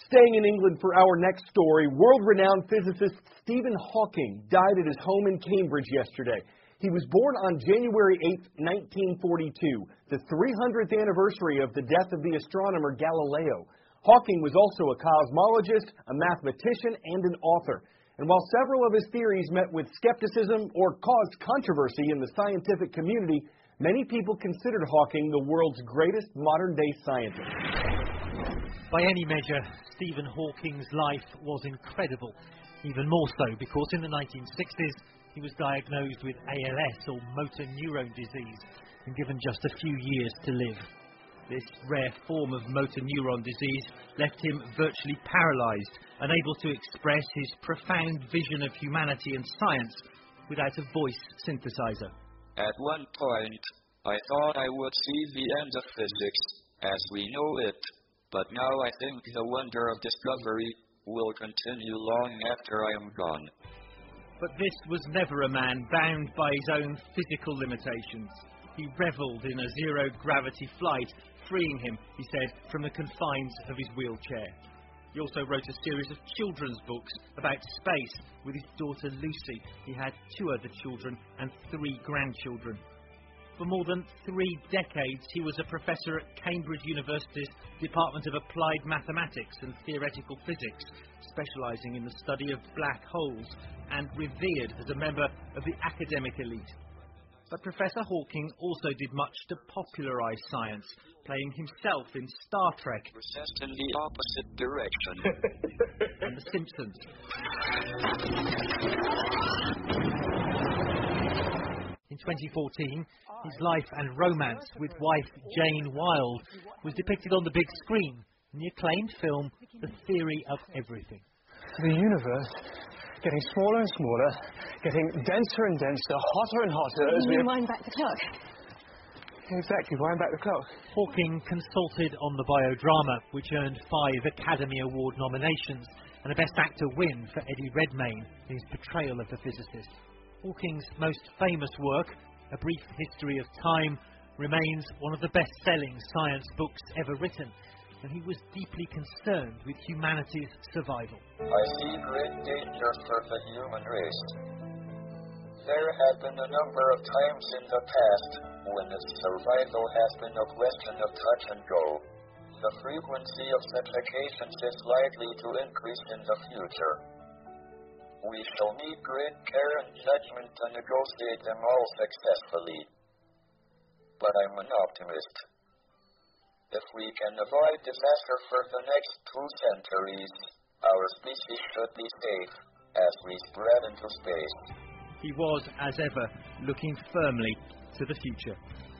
Staying in England for our next story, world-renowned physicist Stephen Hawking died at his home in Cambridge yesterday. He was born on January 8, 1942, the 300th anniversary of the death of the astronomer Galileo. Hawking was also a cosmologist, a mathematician, and an author. And while several of his theories met with skepticism or caused controversy in the scientific community, many people considered Hawking the world's greatest modern-day scientist. By any measure, Stephen Hawking's life was incredible, even more so because in the 1960s he was diagnosed with ALS, or motor neurone disease, and given just a few years to live. This rare form of motor neuron disease left him virtually paralysed, unable to express his profound vision of humanity and science without a voice synthesizer. At one point, I thought I would see the end of physics as we know it, but now I think the wonder of discovery will continue long after I am gone. But this was never a man bound by his own physical limitations. He revelled in a zero-gravity flight, freeing him, he said, from the confines of his wheelchair. He also wrote a series of children's books about space with his daughter Lucy. He had 2 other children and 3 grandchildren. For more than 3 decades, he was a professor at Cambridge University's Department of Applied Mathematics and Theoretical Physics, specialising in the study of black holes, and revered as a member of the academic elite. But Professor Hawking also did much to popularise science, playing himself in Star Trek, just in the opposite direction, and The Simpsons. In 2014, his life and romance with wife Jane Wilde was depicted on the big screen in the acclaimed film The Theory of Everything. The universe getting smaller and smaller, getting denser and denser, hotter and hotter as we wind back the clock. Exactly, wind back the clock. Hawking consulted on the biodrama, which earned 5 Academy Award nominations and a Best Actor win for Eddie Redmayne in his portrayal of the physicist. Hawking's most famous work, A Brief History of Time, remains one of the best-selling science books ever written, and he was deeply concerned with humanity's survival. I see great danger for the human race. There have been a number of times in the past when its survival has been a question of touch and go. The frequency of such occasions is likely to increase in the future. We shall need great care and judgment to negotiate them all successfully. But I'm an optimist. If we can avoid disaster for the next 2 centuries, our species should be safe as we spread into space. He was, as ever, looking firmly to the future.